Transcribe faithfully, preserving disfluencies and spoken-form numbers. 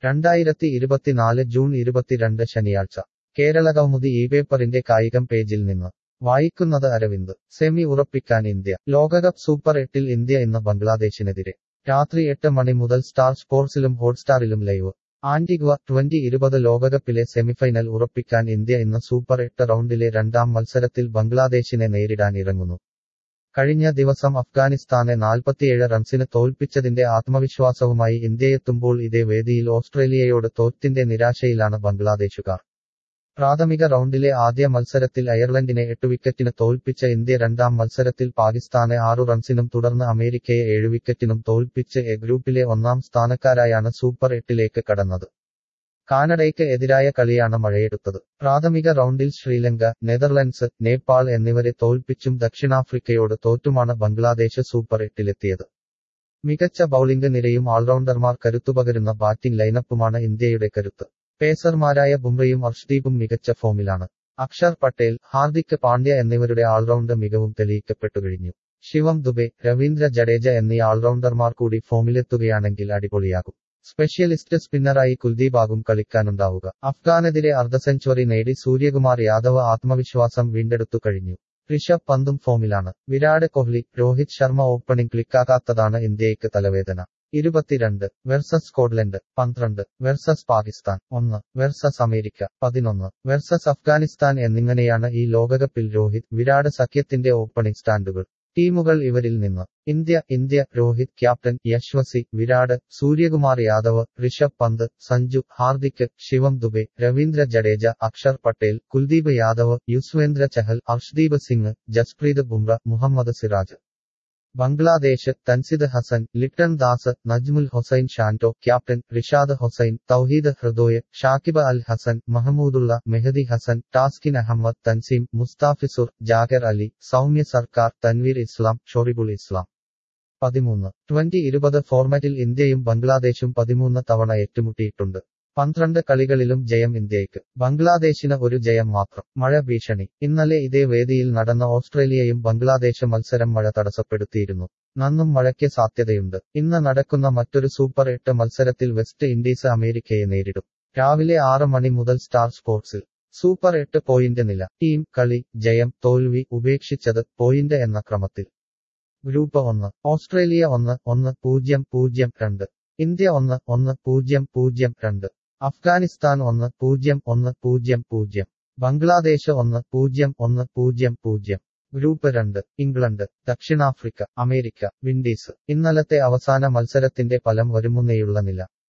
രണ്ടായിരത്തി ഇരുപത്തിനാല് ജൂൺ ഇരുപത്തിരണ്ട് ശനിയാഴ്ച കേരളകൗമുദി ഈ പേപ്പറിന്റെ കായികം പേജിൽ നിന്ന് വായിക്കുന്നത് അരവിന്ദ്. സെമി ഉറപ്പിക്കാൻ ഇന്ത്യ. ലോകകപ്പ് സൂപ്പർ എട്ടിൽ ഇന്ത്യ ഇന്ന് ബംഗ്ലാദേശിനെതിരെ. രാത്രി എട്ട് മണി മുതൽ സ്റ്റാർ സ്പോർട്സിലും ഹോട്ട്സ്റ്റാറിലും ലൈവ്. ആന്റിഗ്വ ട്വന്റി ഇരുപത് ലോകകപ്പിലെ സെമിഫൈനൽ ഉറപ്പിക്കാൻ ഇന്ത്യ ഇന്ന് സൂപ്പർ എട്ട് റൗണ്ടിലെ രണ്ടാം മത്സരത്തിൽ ബംഗ്ലാദേശിനെ നേരിടാൻ ഇറങ്ങുന്നു. കഴിഞ്ഞ ദിവസം അഫ്ഗാനിസ്ഥാനെ നാൽപ്പത്തിയേഴ് റൺസിന് തോൽപ്പിച്ചതിന്റെ ആത്മവിശ്വാസവുമായി ഇന്ത്യയെത്തുമ്പോൾ ഇതേ വേദിയിൽ ഓസ്ട്രേലിയയോട് തോറ്റിന്റെ നിരാശയിലാണ് ബംഗ്ലാദേശുകാർ. പ്രാഥമിക റൗണ്ടിലെ ആദ്യ മത്സരത്തിൽ അയർലൻഡിനെ എട്ട് വിക്കറ്റിന് തോൽപ്പിച്ച ഇന്ത്യ രണ്ടാം മത്സരത്തിൽ പാകിസ്ഥാനെ ആറു റൺസിനും തുടർന്ന് അമേരിക്കയെ ഏഴ് വിക്കറ്റിനും തോൽപ്പിച്ച് എ ഗ്രൂപ്പിലെ ഒന്നാം സ്ഥാനക്കാരായാണ് സൂപ്പർ എട്ടിലേക്ക് കടന്നത്. കാനഡയ്ക്ക് എതിരായ കളിയാണ് മഴയെടുത്തത്. പ്രാഥമിക റൗണ്ടിൽ ശ്രീലങ്ക, നെതർലൻഡ്സ്, നേപ്പാൾ എന്നിവരെ തോൽപ്പിച്ചും ദക്ഷിണാഫ്രിക്കയോട് തോറ്റുമാണ് ബംഗ്ലാദേശ് സൂപ്പർ എട്ടിലെത്തിയത്. മികച്ച ബൌളിംഗ് നിരയും ഓൾറൗണ്ടർമാർ കരുത്തുപകരുന്ന ബാറ്റിംഗ് ലൈനപ്പുമാണ് ഇന്ത്യയുടെ കരുത്ത്. പേസർമാരായ ബുംറയും അർഷ്ദീപും മികച്ച ഫോമിലാണ്. അക്ഷർ പട്ടേൽ, ഹാർദിക് പാണ്ഡ്യ എന്നിവരുടെ ഓൾറൗണ്ട് മികവും തെളിയിക്കപ്പെട്ടുകഴിഞ്ഞു. ശിവം ദുബെ, രവീന്ദ്ര ജഡേജ എന്നീ ഓൾറൗണ്ടർമാർ കൂടി ഫോമിലെത്തുകയാണെങ്കിൽ അടിപൊളിയാകും. സ്പെഷ്യലിസ്റ്റ് സ്പിന്നറായി കുൽദീപാകും കളിക്കാനുണ്ടാവുക. അഫ്ഗാനെതിരെ അർദ്ധ സെഞ്ചുറി നേടി സൂര്യകുമാർ യാദവ് ആത്മവിശ്വാസം വീണ്ടെടുത്തു കഴിഞ്ഞു. ഋഷഭ് പന്തും ഫോമിലാണ്. വിരാട് കോഹ്ലി, രോഹിത് ശർമ്മ ഓപ്പണിംഗ് ക്ലിക്കാക്കാത്തതാണ് ഇന്ത്യയ്ക്ക് തലവേദന. ഇരുപത്തിരണ്ട് വെർസസ് സ്കോട്ട്ലൻഡ്, പന്ത്രണ്ട് വെർസസ് പാകിസ്ഥാൻ, ഒന്ന് വെർസസ് അമേരിക്ക, പതിനൊന്ന് വെർസസ് അഫ്ഗാനിസ്ഥാൻ എന്നിങ്ങനെയാണ് ഈ ലോകകപ്പിൽ രോഹിത്, വിരാട് സഖ്യത്തിന്റെ ഓപ്പണിംഗ് സ്റ്റാൻഡുകൾ. ടീമുകൾ ഇവരിൽ നിന്ന്: India India Rohit captain, Yashasvi, Virat, Suryakumar Yadav, Rishabh Pant, Sanju, Hardik, Shivam Dube, Ravindra Jadeja, Axar Patel, Kuldeep Yadav, Yuzvendra Chahal, Arshdeep Singh, Jasprit Bumrah, Mohammed Siraj. Bangladesh: Tanzid Hasan, Litton Das, Najmul Hossain Shanto, captain, Rishad Hossain, Towhid Hridoy, Shakib Al Hasan, Mahmudullah, Mehidy Hasan, Taskin Ahmed, Tanzim, Mustafizur, Jaker Ali, Soumya Sarkar, Tanvir ഇസ്ലാം, ഷൊറിബുൾ ഇസ്ലാം. പതിമൂന്ന് ട്വന്റി ഇരുപത് ഫോർമാറ്റിൽ ഇന്ത്യയും ബംഗ്ലാദേശും പതിമൂന്ന് തവണ ഏറ്റുമുട്ടിയിട്ടുണ്ട്. പന്ത്രണ്ട് കളികളിലും ജയം ഇന്ത്യയ്ക്ക്. ബംഗ്ലാദേശിന് ഒരു ജയം മാത്രം. മഴ ഭീഷണി: ഇന്നലെ ഇതേ വേദിയിൽ നടന്ന ഓസ്ട്രേലിയയും ബംഗ്ലാദേശ് മത്സരം മഴ തടസ്സപ്പെടുത്തിയിരുന്നു. നന്നും മഴയ്ക്ക് സാധ്യതയുണ്ട്. ഇന്ന് നടക്കുന്ന മറ്റൊരു സൂപ്പർ എട്ട് മത്സരത്തിൽ വെസ്റ്റ് ഇൻഡീസ് അമേരിക്കയെ നേരിടും. രാവിലെ ആറ് മണി മുതൽ സ്റ്റാർ സ്പോർട്സിൽ. സൂപ്പർ എട്ട് പോയിന്റ് നില: ടീം, കളി, ജയം, തോൽവി, ഉപേക്ഷിച്ചത്, പോയിന്റ് എന്ന ക്രമത്തിൽ. ഗ്രൂപ്പ് ഒന്ന്: ഓസ്ട്രേലിയ ഒന്ന്, ഒന്ന്, പൂജ്യം, പൂജ്യം, രണ്ട്. ഇന്ത്യ ഒന്ന്, ഒന്ന്, പൂജ്യം, പൂജ്യം, രണ്ട്. അഫ്ഗാനിസ്ഥാൻ ഒന്ന്, പൂജ്യം, ഒന്ന്, പൂജ്യം, പൂജ്യം. ബംഗ്ലാദേശ് ഒന്ന്, പൂജ്യം, ഒന്ന്, പൂജ്യം, പൂജ്യം. ഗ്രൂപ്പ് രണ്ട്: ഇംഗ്ലണ്ട്, ദക്ഷിണാഫ്രിക്ക, അമേരിക്ക, വിൻഡീസ്. ഇന്നലത്തെ അവസാന മത്സരത്തിന്റെ ഫലം വരുമുന്നേയുള്ള നില.